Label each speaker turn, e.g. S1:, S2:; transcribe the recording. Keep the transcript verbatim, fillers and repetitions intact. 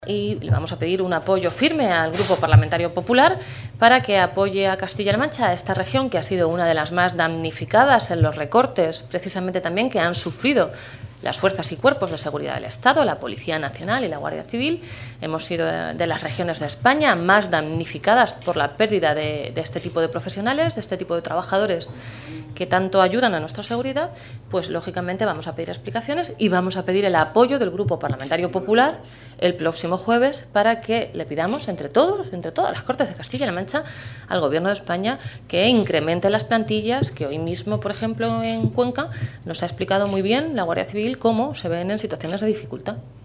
S1: Y le vamos a pedir un apoyo firme al Grupo Parlamentario Popular para que apoye a Castilla-La Mancha, a esta región que ha sido una de las más damnificadas en los recortes, precisamente también que han sufrido las fuerzas y cuerpos de seguridad del Estado, la Policía Nacional y la Guardia Civil. Hemos sido de las regiones de España más damnificadas por la pérdida de, de este tipo de profesionales, de este tipo de trabajadores que tanto ayudan a nuestra seguridad. Pues lógicamente vamos a pedir explicaciones y vamos a pedir el apoyo del Grupo Parlamentario Popular el próximo jueves para que le pidamos entre todos, entre todas las Cortes de Castilla-La Mancha, al Gobierno de España que incremente las plantillas, que hoy mismo, por ejemplo, en Cuenca nos ha explicado muy bien la Guardia Civil cómo se ven en situaciones de dificultad.